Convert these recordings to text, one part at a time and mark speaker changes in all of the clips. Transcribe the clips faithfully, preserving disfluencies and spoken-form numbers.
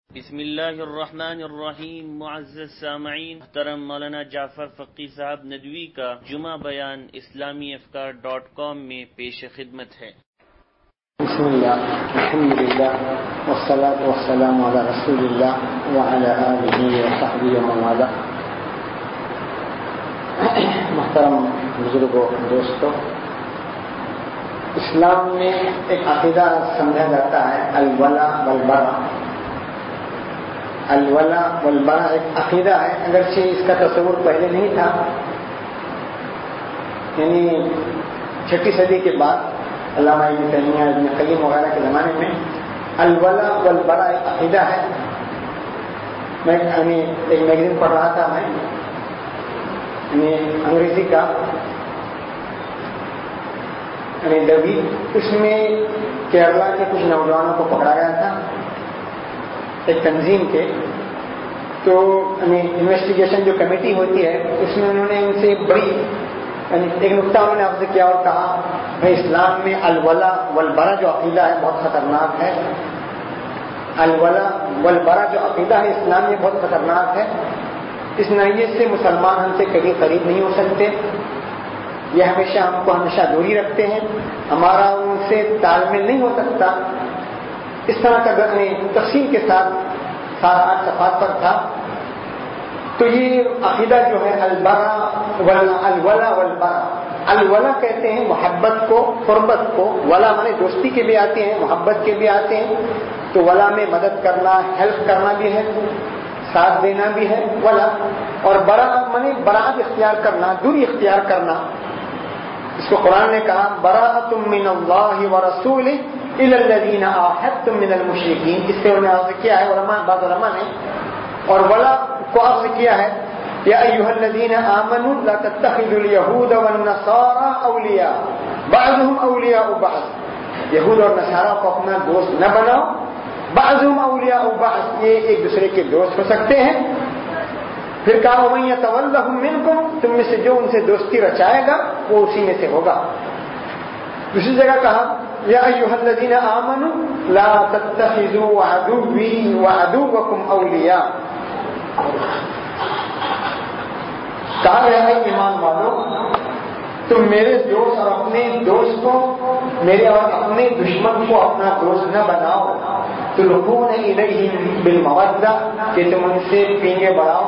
Speaker 1: بسم اللہ الرحمن الرحیم. معزز سامعین، محترم مولانا جعفر فقی صاحب ندوی کا جمعہ بیان اسلامی افکار ڈاٹ کام میں پیش خدمت ہے.
Speaker 2: بسم اللہ الحمد للہ والصلاة والسلام علی رسول اللہ وعلی آلہ وصحبہ ومن والاه. محترم بزرگوں، دوستوں، اسلام میں ایک عقیدہ سمجھا جاتا ہے الولا والبرا. الولا والبرا ایک عقیدہ ہے، اگرچہ اس کا تصور پہلے نہیں تھا. یعنی چھٹی صدی کے بعد علامہ ابن تیمیہ، ابن قیم وغیرہ کے زمانے میں الولا والبرا ایک عقیدہ ہے. میں یعنی ایک میگزین پڑھ رہا تھا، میں یعنی انگریزی کا یعنی ڈبی، اس میں کیرلا کے کچھ نوجوانوں کو پکڑا گیا تھا ایک تنظیم کے. تو انویسٹیگیشن جو کمیٹی ہوتی ہے اس میں انہوں نے ان سے بڑی یعنی ایک نقطہ انہوں نے آپ سے کیا اور کہا بھائی اسلام میں الولا والبرا جو عقیدہ ہے بہت خطرناک ہے. الولا والبرا جو عقیدہ ہے اسلام میں بہت خطرناک ہے. اس نوعیت سے مسلمان ہم سے کبھی قریب نہیں ہو سکتے. یہ ہمیشہ ہم کو ہمیشہ دوری رکھتے ہیں، ہمارا ان سے تال میل نہیں ہو سکتا. اس طرح کا گھر تفصیل کے ساتھ سارا آٹھ صفحات پر تھا. تو یہ عقیدہ جو ہے البرا الولا والبرا، الولا کہتے ہیں محبت کو، قربت کو. ولا مانے دوستی کے بھی آتے ہیں، محبت کے بھی آتے ہیں. تو ولا میں مدد کرنا، ہیلپ کرنا بھی ہے، ساتھ دینا بھی ہے ولا. اور برا مانے براءت اختیار کرنا، دوری اختیار کرنا. اس کو قرآن نے کہا براءۃ من اللہ ورسولہ الی الذین عاہدتم من المشرکین. اس سے انہوں نے عرض کیا ہے علماء، بعض علماء نے. اور ولا کو عرض کیا ہے یا ایھا الذین آمنوا لا تتخذوا اليہود والنصارى اولیاء بعضهم اولیاء بعض. یہود اور نصارہ کو اپنا دوست نہ بناؤ. بعضهم اولیاء بعض، یہ ایک دوسرے کے دوست ہو سکتے ہیں. پھر کہا ومن یتولھم منکم، تم میں سے جو ان سے دوستی رچائے گا وہ اسی میں سے ہوگا. دوسری جگہ کہا یا ایھا الذین آمنوا لا تتخذوا عدوی وعدوکم اولیاء. کہا گیا ہے ایمان والو، تم میرے دوست اور اپنے دوست کو، میرے اور اپنے دشمن کو اپنا دوست نہ بناؤ. تلقون الیہم بالمودہ، کہ تم ان سے پینگے بڑھاؤ،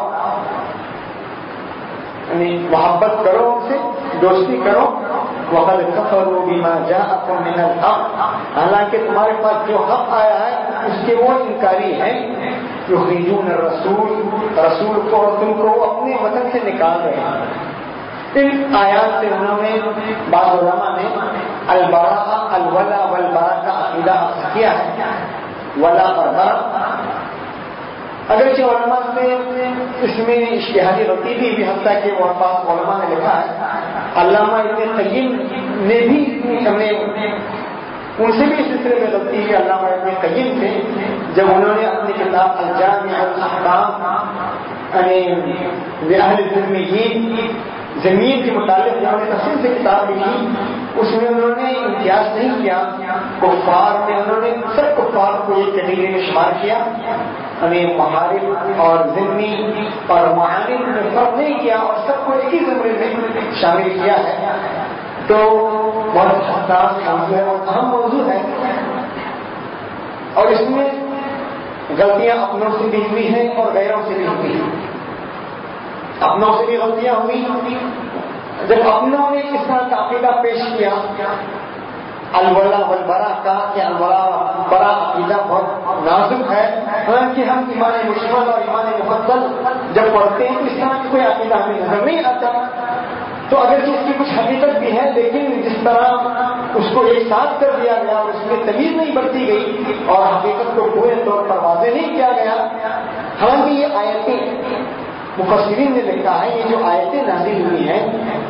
Speaker 2: یعنی محبت کرو، ان سے دوستی کرو. وقد کفروا بما جاءکم من الحق، حالانکہ تمہارے پاس جو حق آیا ہے اس کے وہ انکاری ہیں. یخرجون الرسول، رسول کو اور تم کو اپنے وطن سے نکال رہے ہیں. ان آیات سے انہوں نے بعض علماء نے البراء الولا والبرا کا عقیدہ کیا ہے. ولا اور برا اگرچہ علماء سے اس میں اشتہادی رتیبی بھی حتیٰ کہ وہ بعض علماء نے لکھا ہے. علامہ ابن قیم نے بھی ہم نے ان سے بھی اس سلسلے میں غلطی ہے علامہ ابن قیم سے، جب انہوں نے اپنی کتاب الجامع الاحکام یعنی لأہل الذمیین، زمین کے متعلق جہاں نے تفصیل سے کتاب لکھی، اس میں انہوں نے امتیاز نہیں کیا. کفار میں انہوں نے سب کفار کو ایک کیٹیگری میں شمار کیا، یعنی محارب اور ذمی اور معاند میں فرق نہیں کیا اور سب کو ایک ہی زمرے میں شامل کیا ہے. تو بہت حساس موضوع ہے اور اہم موضوع ہے، اور اس میں غلطیاں اپنوں سے بھی ہوئی ہیں اور غیروں سے بھی ہوئی ہیں. اپنوں سے بھی غلطیاں ہوئی. جب اپنوں نے اس طرح کا عقیدہ پیش کیا الولا والبرا کا کہ الولا برا عقیدہ بہت نازک ہے، حالانکہ ہم ایمان مشمل اور ایمان مفضل جب پڑھتے ہیں تو اس طرح کوئی عقیدہ ہمیں نظر نہیں آتا. تو اگرچہ اس کی کچھ حقیقت بھی ہے، لیکن جس طرح اس کو ایک ساتھ کر دیا گیا اور اس میں تمیز نہیں برتی گئی اور حقیقت کو پورے طور پر واضح نہیں کیا گیا. حالانکہ یہ آیتیں مفسرین نے لکھا ہے، یہ جو آیتیں نازل ہوئی ہیں،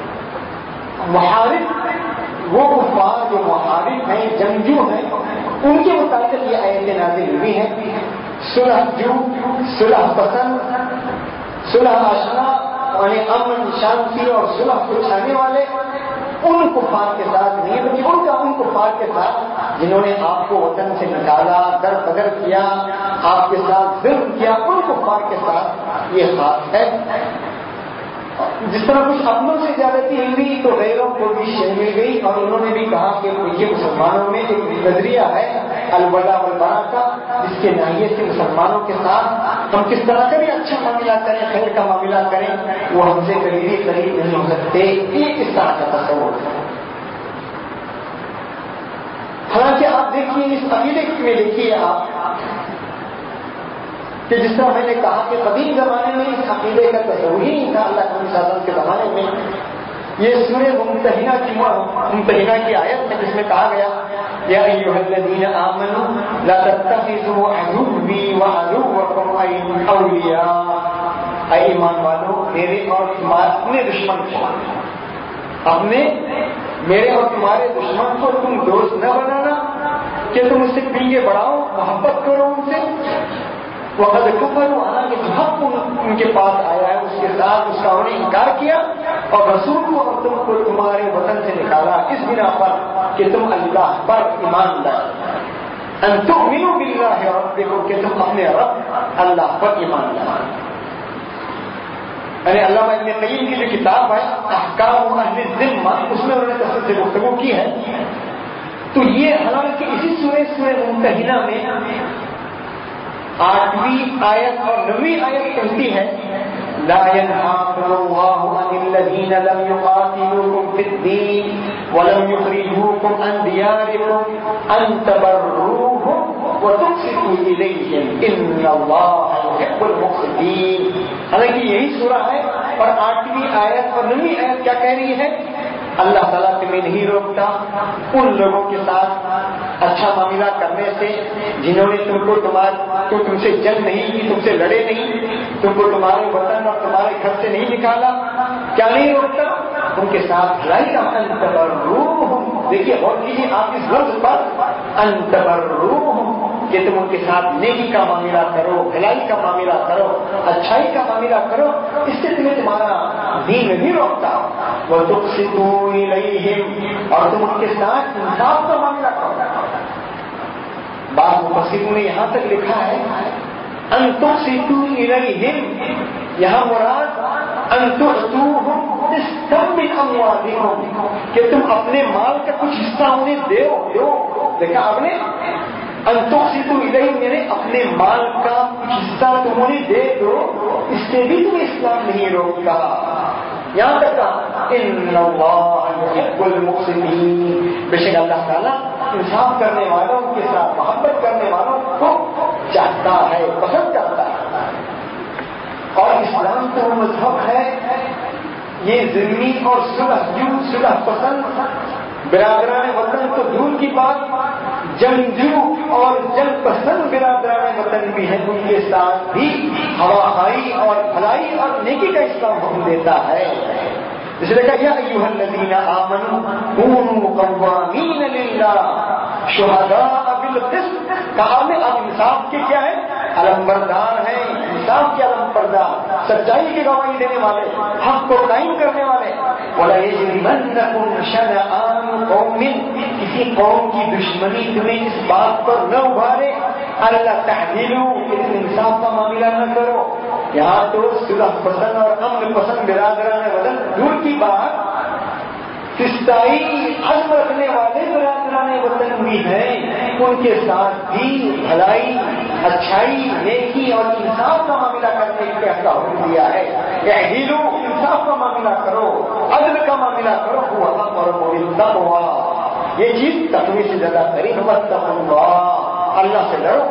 Speaker 2: محارب وہ کفار جو محارب ہیں، جنگجو ہیں، ان کے متعلق یہ آیتیں نازل ہوئی ہیں. صلح جو، صلح پسند، صلح آشنا، یعنی امن شانتی اور صلح کو چاہنے والے، ان کفار کے ساتھ نہیں بلکہ ان کا ان کفار کے ساتھ جنہوں نے آپ کو وطن سے نکالا، در بدر کیا، آپ کے ساتھ ظلم کیا، ان کفار کے ساتھ یہ خاص ہے۔ جس طرح کچھ اپنوں سے زیادتی ہوئی تو غیروں کو بھی شے مل گئی، اور انہوں نے بھی کہا کہ یہ مسلمانوں میں ایک نظریہ ہے الولا والبرا کا، جس کے ناحیے سے مسلمانوں کے ساتھ ہم کس طرح کا بھی اچھا معاملہ کریں، خیر کا معاملہ کریں، وہ ہم سے قریبی قریب نہیں ہو سکتے۔ یہ کس طرح کا تصور ہے؟ حالانکہ آپ دیکھیے اس عقیدے میں دیکھیے آپ کہ جس طرح میں نے کہا کہ قدیم زمانے میں اس عقیدے کا تصور ہی نہیں تھا اللہ کے صلی اللہ علیہ وسلم کے زمانے میں۔ یہ سورہ ممتحنہ کی ممتحنہ کی آیت ہے جس میں کہا گیا یا ایھا الذین آمنوا لا تتخذوا عدوی وعدوکم اولیاء، اے ایمان والو میرے اور تمہارے اپنے دشمن کو اپنے میرے اور تمہارے دشمن کو تم دوست نہ بنانا کہ تم اس سے پیچھے بڑھاؤ، محبت کرو ان سے۔ وقد کفروا، حالانکہ جو حق ان کے پاس آیا ہے اس کے ساتھ اس کا انہوں نے انکار کیا، اور رسول کو اور تم کو تمہارے وطن سے نکالا اس بنا پر کہ تم اللہ پر ایمان لائے، ان تؤمنوا باللہ ربکم، کہ تم اپنے رب اللہ پر ایمان لائے۔ یعنی علامہ ابن قیم کی جو کتاب ہے احکام اہل الذمہ، اس میں انہوں نے تفصیل سے گفتگو کی ہے۔ تو یہ حالانکہ اسی سورہ سورہ ممتحنہ میں آٹھویں آیت اور نویں آیت کہتی ہے لا ينهاكم الله عن الذين لم يقاتلوكم في الدين ولم يخرجوكم عن دياركم ان تبروهم وتقسطوا اليهم ان الله يحب المقسطين۔ حالانکہ یہی سورہ ہے، اور آٹھویں آیت اور نویں آیت کیا کہہ رہی ہے؟ اللہ تعالیٰ تمہیں نہیں روکتا ان لوگوں کے ساتھ اچھا معاملہ کرنے سے جنہوں نے تم کو تمہارے تو تم سے جنگ نہیں کی، تم سے لڑے نہیں، تم کو تمہارے وطن اور تمہارے گھر سے نہیں نکالا۔ کیا نہیں روکتا؟ ان کے ساتھ لڑائی کا انتبروہم، دیکھیے اور کیجیے آپ اس لفظ پر انتبروہم، کہ تم ان کے ساتھ نیکی کا معاملہ کرو، بھلائی کا معاملہ کرو، اچھائی کا معاملہ کرو، اس سے تمہیں تمہارا دین نہیں روکتا۔ وَتُقْسِطُوا إِلَيْهِمْ، اور تم ان کے ساتھ انصاف کا معاملہ کرو۔ بعض مفسرین نے یہاں تک لکھا ہے ان تقسطوا إِلَيْهِمْ، یہاں مراد ان تؤتوہم قسطا من اموالکم، کہ تم اپنے مال کا کچھ حصہ انہیں دو دو دیکھا آپ نے، ان تقسطوا إِلَيْهِمْ یعنی اپنے مال کا کچھ حصہ تم انہیں دے دو، اس سے بھی تمہیں اسلام نہیں روکتا۔ یہاں تک کہا ان اللہ یحب المقسطین، بے شک اللہ تعالیٰ انصاف کرنے والوں کے ساتھ محبت کرنے والوں کو چاہتا ہے، پسند کرتا ہے۔ اور اسلام تو وہ مذہب ہے، یہ ذمہ اور صلح جو صلح پسند برادران وطن تو دور کی بات، جنگجو اور جنگ پسند برادران وطن بھی ہیں، ان کے ساتھ بھی ہواخوائی اور بھلائی اور نیکی کا اسلام حکم دیتا ہے۔ اس لیے کہا یا ایھا الذین آمنوا کونوا قوامین للہ شہداء بالقسط، کہا میں اب انصاف کے کیا ہے؟ علم بردار ہیں، انصاف کے علم بردار، سچائی کی گواہی دینے والے، حق کو قائم کرنے والے۔ وَلَا يَجْرِمَنَّكُمْ شَنَآنُ قَوْمٍ، کسی قوم کی دشمنی تمہیں اس بات پر نہ ابھارے اللہ تعدیلوا کہ تم انصاف کا معاملہ نہ کرو۔ یہاں تو صلح پسند اور امن پسند برادران وطن دور کی بات، فسطائی عزم رکھنے والے برادران وطن بھی ہیں، ان کے ساتھ بھی بھلائی، اچھائی، نیکی اور انصاف کا معاملہ کرنے کا حکم دیا ہے۔ اعدلوا، انصاف کا معاملہ کرو، عدل کا معاملہ کرو، هو اقرب للتقوى، یہ چیز تقوی سے زیادہ قریب، واتقوا اللہ، اللہ سے ڈرو۔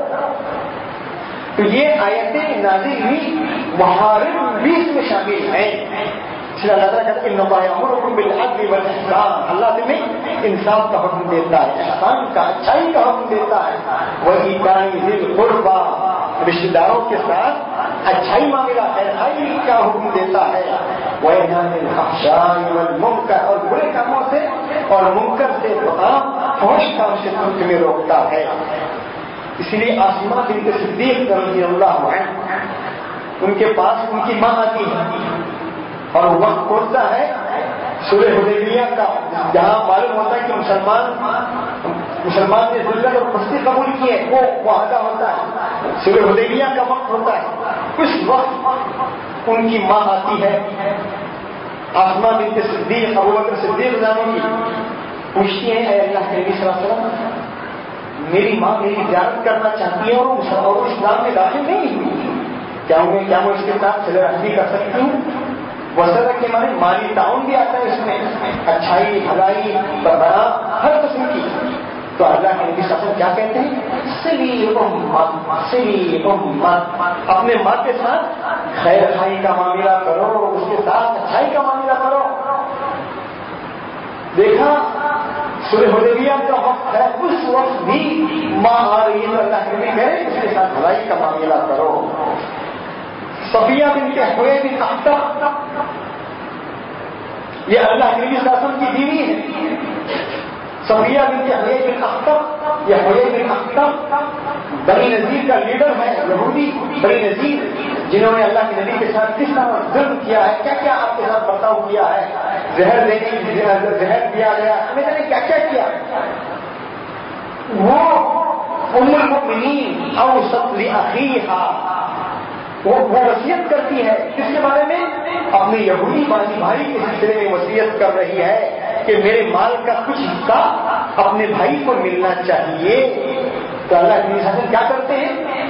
Speaker 2: تو یہ آیتیں نازل ہوئی محارم بھی اس میں شامل ہیں۔ اللہ تعالیٰ کہتا ہے ان اللہ یأمرکم بالعدل والإحسان، اللہ تمہیں انصاف کا حکم دیتا ہے، احسان کا، اچھائی کا حکم دیتا ہے۔ وإیتاء ذی القربى، رشتہ داروں کے ساتھ اچھائی معاملہ خیرائی کا حکم دیتا ہے۔ وینہی عن الفحشاء والمنکر، اور برے کاموں سے اور منکر سے، فحش کام سے تمہیں روکتا ہے۔ اسی لیے آسمہ بنت صدیق رضی اللہ عنہ، ان کے پاس ان کی ماں آتی ہے اور وقت پہنچتا ہے صلح حدیبیہ کا جہاں معلوم ہوتا ہے کہ مسلمان مسلمان نے ذلت اور پستی قبول کی ہے، وہ معاہدہ ہوتا ہے، صلح حدیبیہ کا وقت ہوتا ہے، اس وقت ان کی ماں آتی ہے آسماء بنت صدیق ابو بکر صدیق رضی کی، پوچھتی ہیں اے اللہ کے نبی صلی اللہ علیہ وسلم میری ماں میری زیارت کرنا چاہتی ہے اور وہ اسلام میں داخل نہیں ہوئی، کیا میں کیا میں اس کے ساتھ صلح رحمی کر سکتی ہوں؟ وصلہ کے معنی مالی تعاون بھی آتا ہے اس میں، اچھائی بھلائی بربرا ہر قسم کی۔ تو اللہ کے نبی صلی اللہ علیہ وسلم کیا کہتے ہیں؟ صلی امت صلی امت، اپنے ماں کے ساتھ خیر خائی کا معاملہ کرو، اس کے ساتھ اچھائی کا معاملہ کرو۔ دیکھا صلح حدیبیہ کا وقت ہے، اس وقت بھی ماں آ رہی ہے، اللہ کے نبی کہے اس کے ساتھ بھلائی کا معاملہ کرو۔ صفیہ بنت حوی بن اخطب یہ اللہ کے نبی صلی اللہ علیہ وسلم کی بیوی ہے، صفیہ بنت حوی بن اخطب، یہ حوی بن اخطب بنی نذیر کا لیڈر ہے، یہودی بنی نذیر، جنہوں نے اللہ کے نبی کے ساتھ کس طرح ظلم کیا ہے، کیا کیا آپ کے ساتھ برتاؤ کیا ہے، زہر دینے زہر دیا گیا، ہمیں نے کیا کیا کیا۔ وہ ام المؤمنین اوصت لاخیھا، وہ وصیت کرتی ہے کس کے بارے میں؟ اپنے یہودی بھائی بھائی کے سلسلے میں وصیت کر رہی ہے کہ میرے مال کا کچھ حصہ اپنے بھائی کو ملنا چاہیے۔ تو اللہ کے نبی کیا کرتے ہیں؟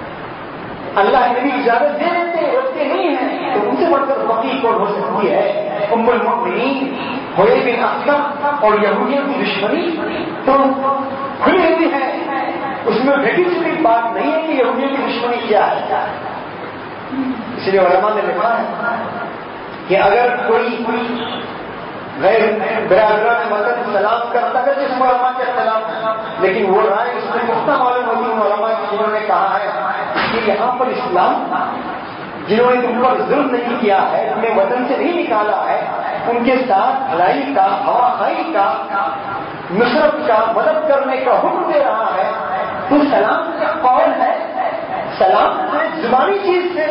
Speaker 2: اللہ کے نبی اجازت دے دیتے ہیں، روکتے نہیں ہیں۔ تو ان سے بڑھ کر فقیر کون ہو سکتی ہے؟ ام المؤمنین حوی بن اخطب اور یہودیوں کی دشمنی تو کھلی ہوئی ہے، اس میں بھیٹی چکی بات نہیں ہے کہ یہودیوں کی دشمنی کیا ہے۔ اس لیے علماء نے لکھا ہے کہ اگر کوئی غیر برادران وطن سلام کرتا ہے جس کو علماء کے خلاف ہے، لیکن وہ رائے اس میں پختہ معلوم ہوتی ہے علماء کی، جنہوں نے کہا ہے کہ یہاں پر اسلام جنہوں نے تم پر ظلم نہیں کیا ہے، تمہیں وطن سے نہیں نکالا ہے، ان کے ساتھ بھلائی کا، ہوا خائی کا، نصرت کا، مدد کرنے کا حکم دے رہا ہے، تو سلام کا قول ہے، سلام زبانی چیز سے،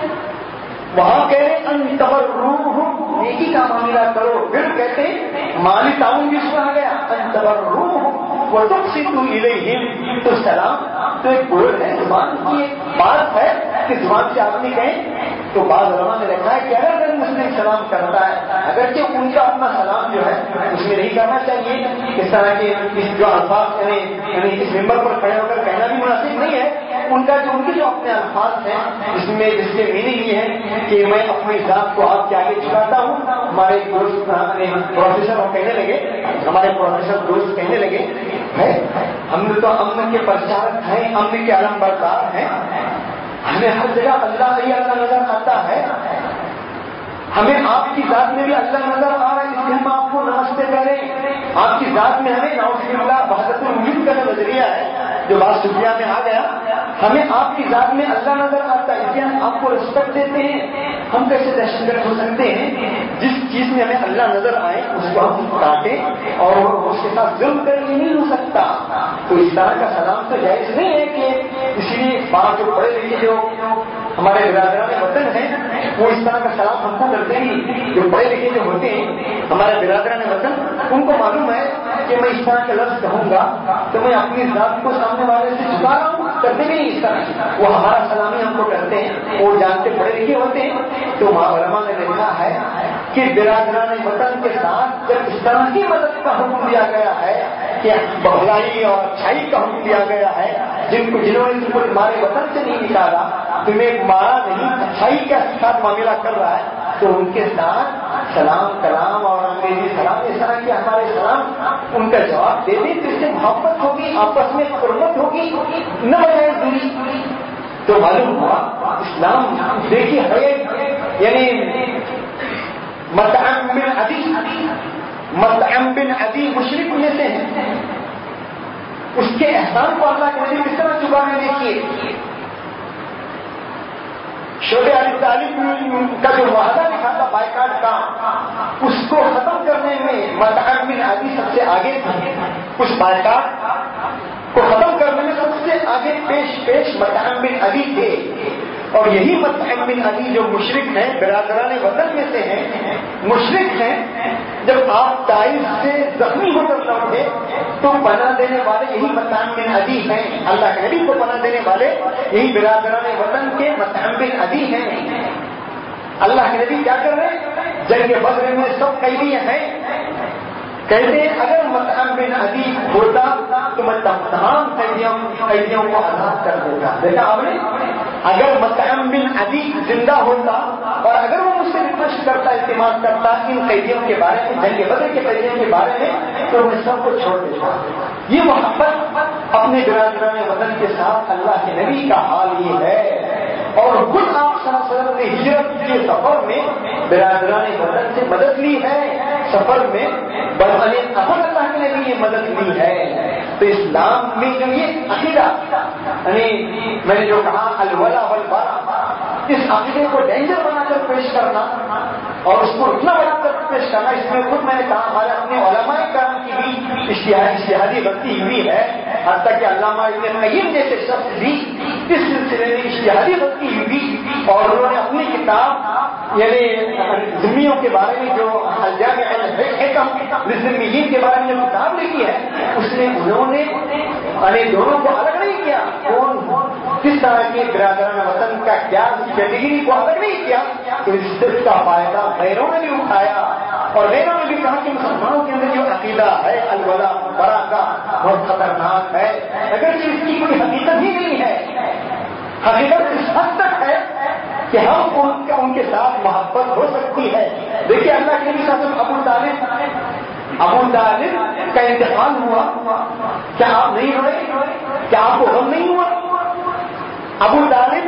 Speaker 2: وہاں کہہ رہے ان تبرؤہم، نیکی کا معاملہ کرو، پھر کہتے ہیں مالی تعاون بھی سنا گیا، ان تبرؤہم وتقسطوا الیہم، تو سلام تو ایک بول ہے، زبان کی ایک بات ہے کہ زبان سے آدمی کہیں۔ تو بعض علماء نے لکھا ہے کہ اگر کوئی مسلم سلام کرتا ہے، اگرچہ ان کا اپنا سلام جو ہے اس میں نہیں کرنا چاہیے، اس طرح کے جو الفاظ یعنی اس ممبر پر کھڑے ہو کر کہنا بھی مناسب نہیں ہے، ان کا جو ان کے جو اپنے الفاظ ہیں اس میں جس کے میننگ یہ ہے کہ میں اپنی ذات کو آپ کے آگے جھکاتا ہوں۔ ہمارے دوست پروفیسر ہم کہنے لگے ہمارے پروفیسر دوست کہنے لگے ہے ہم نے تو امن کے پرچارک ہیں، امن کے علم بردار ہیں، ہمیں ہر جگہ اللہ ہی اللہ نظر آتا ہے، ہمیں آپ کی ذات میں بھی اللہ نظر آ رہا ہے، اس لیے ہم آپ کو نمستے کریں۔ آپ کی ذات میں ہمیں نعوذ باللہ وحدت الوجود کا نظریہ ہے جو بات صوفیہ میں آ گیا، ہمیں آپ کی ذات میں اللہ نظر آتا ہے، اس لیے ہم آپ کو رسپیکٹ دیتے ہیں۔ ہم کیسے دہشت گرد ہو سکتے ہیں؟ جس چیز میں ہمیں اللہ نظر آئے اس کو ہم کاٹیں اور اس کے ساتھ ظلم کریں، یہ نہیں ہو سکتا۔ تو اس طرح کا سلام تو جائز نہیں ہے کہ اسی لیے بات جو پڑھے لکھے جو ہمارے برادران وطن ہیں وہ اس طرح کا سلام ہم کو کرتے ہیں۔ جو پڑھے لکھے جو ہوتے ہیں ہمارے برادران وطن، ان کو معلوم ہے کہ میں اس طرح کا لفظ کہوں گا تو میں اپنی ذات کو سامنے والے سے جھکا رہا ہوں، کرتے بھی نہیں اس طرح، وہ ہمارا سلامی ہم کو کرتے ہیں، وہ جانتے پڑھے لکھے ہوتے ہیں۔ تو علماء نے لکھا ہے کہ برادران وطن کے ساتھ جب اس طرح کی مدد کا حکم دیا گیا ہے کہ بھلائی اور اچھائی کا حکم دیا گیا ہے، جن کو جنہوں نے تم کو تمہارے وطن سے نہیں نکالا، تمہیں مارا نہیں، اچھائی کے ساتھ معاملہ کر رہا ہے، تو ان کے ساتھ سلام کلام اور انگریزی سلام اس طرح کے ہمارے سلام ان کا جواب دے دیں تو اس سے محبت ہوگی، آپس میں قربت ہوگی، نہ بجائے دوری۔ تو معلوم ہوا اسلام دیکھیے ہے یعنی مطعم بن عدی مطعم بن عدی مشرک میں سے ہیں، اس کے احسان کو اللہ کے نبی کس طرح چکانے دیکھیے۔ شعیب علی طالب کا جو معاہدہ لکھا تھا بائیکاٹ کا، اس کو ختم کرنے میں مطعم بن عدی سب سے آگے تھے، اس بائیکاٹ کو ختم کرنے میں سب سے آگے پیش پیش مطعم بن عدی تھے۔ اور یہی مطعم بن عدی جو مشرک ہیں، برادران وطن میں سے ہیں، مشرک ہیں، جب آپ طائف سے زخمی ہو کر لوٹے تو پناہ دینے والے یہی مطعم بن عدی ہیں، اللہ کے نبی کو پناہ دینے والے یہی برادران وطن کے مطعم بن عدی ہیں۔ اللہ کے نبی کیا کر رہے ہیں؟ جنگ بدر میں سب قیدی ہیں، کہتے ہیں اگر مطعم بن عدی ہوتا تو میں تمام قیدیوں قیدیوں کو آزاد کر دیتا۔ دیکھا آپ نے، اگر مطعم بن عدی زندہ ہوتا اور اگر وہ مجھ سے ریکویسٹ کرتا، التماس کرتا ان قیدیوں کے بارے میں، جنگ بدر کے قیدیوں کے بارے میں، تو میں سب کو چھوڑ دیتا۔ یہ محبت اپنے برادران وطن کے ساتھ اللہ کے نبی کا حال یہ ہے۔ اور خود آپ صلی اللہ علیہ وسلم نے ہجرت کے سفر میں برادران وطن سے مدد لی ہے، سفر میں بڑھنے افر اللہ کے نبی یہ مدد لی ہے۔ تو اسلام میں جو یہ عقیدہ، یعنی میں نے جو کہا الولا والبرا، اس عقیدے کو ڈینجر بنا کر پیش کرنا اور اس کو اتنا بنا کر پیش کرنا، اس میں خود میں نے کہا ہمارے اپنے علماء کرام کی بھی اشتہادی غلطی ہوئی ہے، حتیٰ کہ علامہ ابن قیم جیسے شخص بھی اس سلسلے میں اشتہادی غلطی ہوئی اور انہوں نے اپنی کتاب یعنی ذمیوں کے بارے میں جو الجامع الحکم للذمیین کے بارے میں جو کتاب لکھی ہے، اس میں انہوں نے یعنی دونوں کو الگ نہیں کیا، کون کس طرح کے برادران وطن کا کیا کیٹیگری کو الگ نہیں کیا، تو اس کا فائدہ غیروں نے بھی اٹھایا اور غیروں نے بھی کہا کہ مسلمانوں کے اندر جو عقیدہ ہے الولا برا کا بہت خطرناک ہے، اگر اس کی کوئی حقیقت ہی نہیں ہے۔ حقیقت اس حد تک ہے کہ ہم ان کا ان کے ساتھ محبت ہو سکتی ہے۔ دیکھیے اللہ کے نبی صلی اللہ علیہ وسلم ابو طالب ابو طالب کا انتقال ہوا، کیا آپ نہیں ہوئے؟ کیا آپ کو غم نہیں ہوا؟ ابو طالب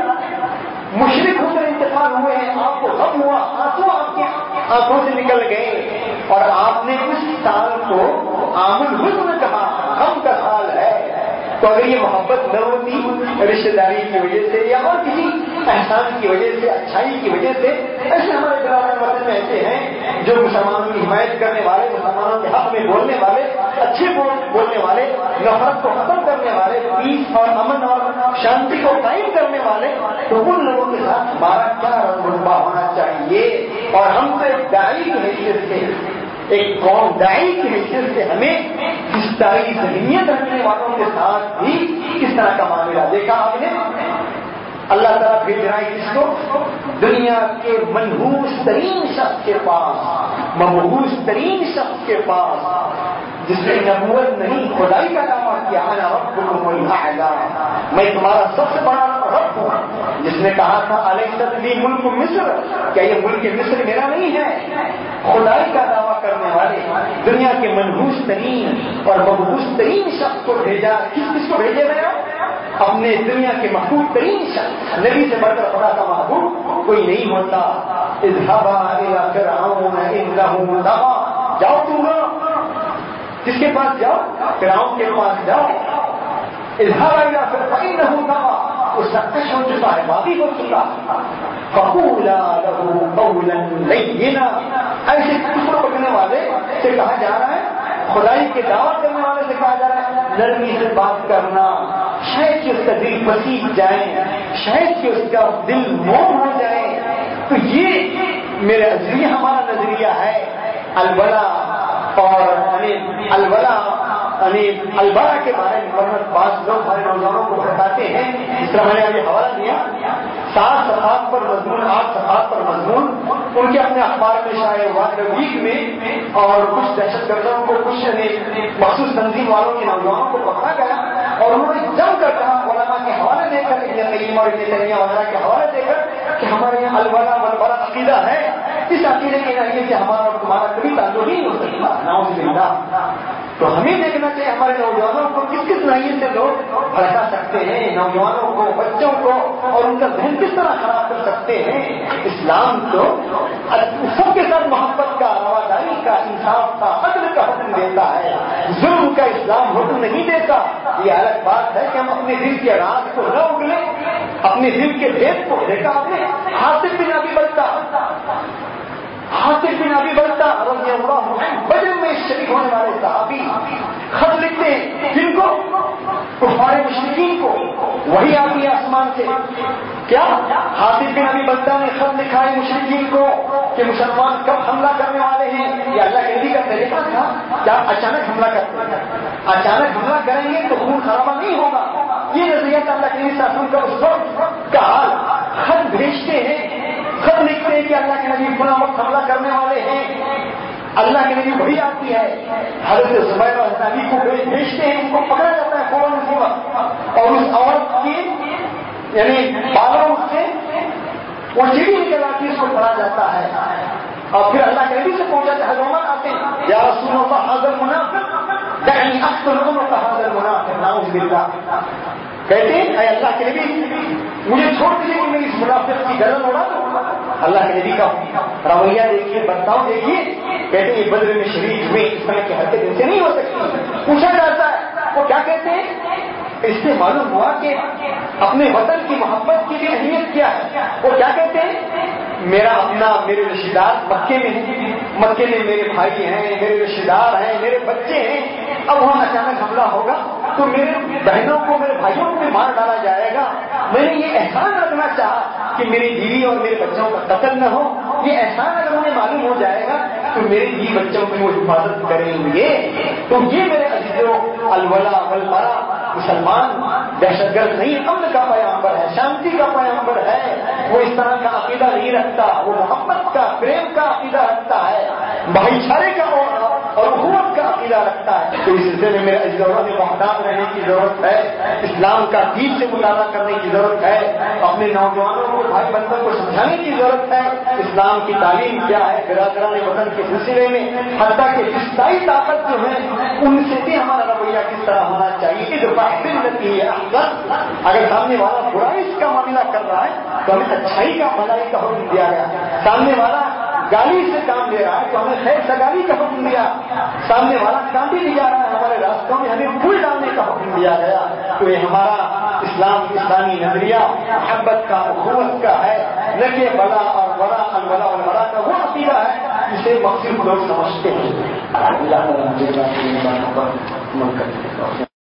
Speaker 2: مشرک ہو کر انتقال ہوئے ہیں، آپ کو غم ہوا، آنسو آپ کی آنکھوں سے نکل گئے اور آپ نے اس سال کو عام الحزن کہا، غم کا سال ہے۔ تو اگر یہ محبت نہ ہوتی رشتے داری کی وجہ سے یا اور کسی احسان کی وجہ سے، اچھائی کی وجہ سے، ایسے ہمارے برادران وطن میں ایسے ہیں جو مسلمانوں کی حمایت کرنے والے، مسلمانوں کے حق میں بولنے والے، اچھے بولنے والے، نفرت کو ختم کرنے والے، پیس اور امن اور شانتی کو قائم کرنے والے، تو ان لوگوں کے ساتھ ہمارا کیا رتبہ ہونا چاہیے۔ اور ہم تو ایک داعی کی حیثیت سے، ایک قوم داعی کی حیثیت سے ہمیں اس طرح ذہنیت رکھنے والوں کے ساتھ بھی کس طرح کا معاملہ دیکھا آپ نے۔ اللہ تعالیٰ بھیج رہا ہے اس کو دنیا کے منحوس ترین شخص کے پاس، مبعوث ترین شخص کے پاس، جس نے نبوت نہیں خدائی کا دعویٰ کیا، انا ربکم الاعلی، میں تمہارا سب سے بڑا رب ہوں، جس نے کہا تھا الیس لی ملک مصر، کیا یہ ملک مصر میرا نہیں ہے؟ خدائی کا دعویٰ کرنے والے دنیا کے منحوس ترین اور مبعوث ترین شخص کو بھیجا۔ کس کس کو بھیجے گئے؟ اپنے دنیا کے محبوب ترین شخص، نبی سے بڑھ کر خدا کا محبوب کوئی نہیں ہوتا۔ اذهبا الى فرعون انه طغى، جاؤ تم لوگ جس کے پاس جاؤ، فرعون کے پاس جاؤ۔ اذهبا الى فرعون انه طغى، وہ سرکش ہو چکا ہے، باغی ہو چکا۔ فقولا له قولا لینا، ایسے ٹکڑوں پکڑنے والے سے کہا جا رہا ہے، خدائی کے دعوت کرنے والے سے کہا جا رہا ہے نرمی سے بات کرنا، شاید کہ اس کا دل پسیج جائے، شاید کہ اس کا دل موم ہو جائے۔ تو یہ میرے نظریہ ہمارا نظریہ ہے الولا اور الولا البرا کے بارے میں۔ بعض لوگ ہمارے نوجوانوں کو بتاتے ہیں، جس طرح میں نے ابھی حوالہ دیا، سات صفحات پر مضمون، آٹھ صفحات پر مضمون ان کے اپنے اخبار میں شائع ہوا ویک میں، اور کچھ دہشت گردوں کو، کچھ مخصوص تنظیم والوں کے نوجوانوں کو پکڑا گیا اور انہوں نے جم کر کہا، علماء کے حوالے دے کر، ابن قیم اور ابن تیمیہ وغیرہ کے حوالے دے کر کہ ہمارے یہاں الولا والبرا عقیدہ ہے، اس عقیدے کے ذریعے سے ہمارا اور تمہارا کبھی تعلق نہیں ہو سکتا، نعوذ باللہ۔ تو ہمیں دیکھنا چاہیے ہمارے نوجوانوں کو کس کس نوعیت سے لوگ بھڑکا سکتے ہیں، نوجوانوں کو، بچوں کو، اور ان کا ذہن کس طرح خراب کر سکتے ہیں۔ اسلام تو سب کے ساتھ محبت کا، رواداری کا، انصاف کا، عدل کا حکم دیتا ہے، ظلم کا اسلام حکم نہیں دیتا۔ یہ الگ بات ہے کہ ہم اپنے دل کے راز کو نہ اگلیں، اپنے دل کے بھید کو۔ دیکھا آپ نے حاطب بن ابی بلتہ، حاطب بن ابی بلتہ رضی اللہ عنہ بدر میں شریک ہونے والے صحابی خط لکھتے ہیں جن کو کفار مشرکین کو وہی آتی ہے آسمان سے. کیا حاطب بن ابی بلتہ نے خط لکھا ہے مشرکین کو کہ مسلمان کب حملہ کرنے والے ہیں؟ یہ اللہ کے نبی کا طریقہ تھا. کیا اچانک حملہ کرتے ہیں؟ اچانک حملہ کریں گے تو خون خرابہ نہیں ہوگا. یہ نظریہ تھا اللہ کے نبی صلی اللہ علیہ وسلم کا. اس وقت کا حال خط بھیجتے ہیں، خط لکھتے ہیں کہ اللہ کے نبی فلاں وقت حملہ کرنے والے ہیں. اللہ کے نبی وہی آتی ہے، حضرت زبیر اور حضرت علی کو بھیجتے ہیں، ان کو پکڑا جاتا ہے فوراً فوراً، اور اس عورت کی یعنی بالوں سے وہ چیڑی نکل آتی ہے، اس کو پڑا جاتا ہے. اور پھر اللہ کے نبی سے پہنچا ہے، حضرت آتے ہیں یا رسول اللہ حاضر منافق دعنی اقتل عنق حاضر منافق نعوذ باللہ. کہتے ہیں اے اللہ کے نبی مجھے چھوڑ دیجیے کہ میں اس منافق کی گردن اڑا دوں. اللہ کے نبی کا رویہ دیکھیے، برتاؤ دیکھیے. کہتے ہیں یہ بدر میں شریک ہوئے، اس طرح کی حرکت ان سے نہیں ہو سکتی. پوچھا جاتا ہے وہ کیا کہتے ہیں؟ اس سے معلوم ہوا کہ اپنے وطن کی محبت کی بھی اہمیت کیا ہے. وہ کیا کہتے ہیں؟ میرا اپنا میرے رشتے دار مکے میں ہیں، مکے میں میرے بھائی ہیں، میرے رشتے دار ہیں، میرے بچے ہیں. اب وہاں اچانک حملہ ہوگا تو میرے بہنوں کو میرے بھائیوں کو بھی مار ڈالا جائے گا. میں نے یہ احسان رکھنا چاہا کہ میری بیوی اور میرے بچوں کا قتل نہ ہو. یہ احسان اگر انہیں معلوم ہو جائے گا تو میرے بیوی بچوں کی وہ حفاظت کریں گے. تو یہ میرے عزیزوں الولا والبرا، مسلمان دہشت گرد نہیں، امن کا پیغمبر ہے، شانتی کا پیغمبر ہے. وہ اس طرح کا عقیدہ نہیں رکھتا، وہ محبت کا پریم کا عقیدہ رکھتا ہے، بھائی چارے کا اور اخوت کا عقیدہ رکھتا ہے. تو اس سلسلے میں میرے عزیزوں میں محتاط رہنے کی ضرورت ہے، اسلام کا دین سے مطالعہ کرنے کی ضرورت ہے، اپنے نوجوانوں کو بھائی بندوں کو سمجھانے کی ضرورت ہے اسلام کی تعلیم کیا ہے برادران وطن کے سلسلے میں. حتیٰ کہ فضائی طاقت جو ہے ان سے بھی ہمارا رویہ کس طرح ہونا چاہیے. اگر سامنے والا برائی کا معاملہ کر رہا ہے تو ہمیں اچھائی کا بھلائی کا حکم دیا گیا. سامنے والا گالی سے کام لے رہا ہے تو ہمیں خیر سگالی کا حکم دیا. سامنے والا کانٹی لے جا رہا ہے ہمارے راستوں میں، ہمیں پھول ڈالنے کا حکم دیا گیا. تو یہ ہمارا اسلام اسلامی نظریہ محبت کا اخوت کا ہے، نہ کہ بڑا اور بڑا الولا اور بڑا کا وہ عقیدہ ہے جسے مقصد لوگ سمجھتے ہیں. اللہ